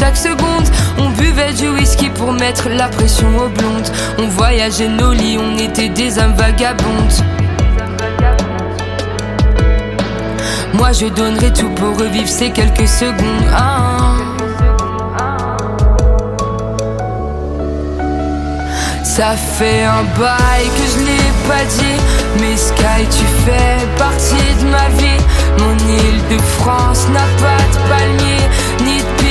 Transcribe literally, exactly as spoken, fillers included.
chaque seconde. On buvait du whisky pour mettre la pression aux blondes. On voyageait nos lits, on était des âmes vagabondes. Moi je donnerais tout pour revivre ces quelques secondes. Ah. Ça fait un bail que je l'ai pas dit, mais Sky, tu fais partie de ma vie. Mon île de France n'a pas de palmier, ni de